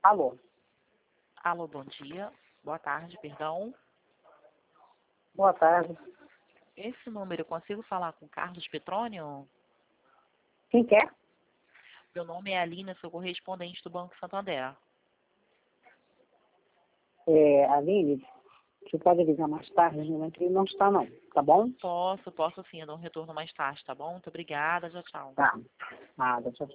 Alô, Alô, bom dia. Boa tarde, perdão. boa tarde. Esse número, eu consigo falar com Carlos Petrônio? Quem quer? Meu nome é Aline, sou correspondente do Banco Santander. Aline, você pode ligar mais tarde, no momento ele não está não, tá bom? Posso sim, eu dou um retorno mais tarde, tá bom? Muito obrigada, tchau, tchau. Tá, nada, tchau.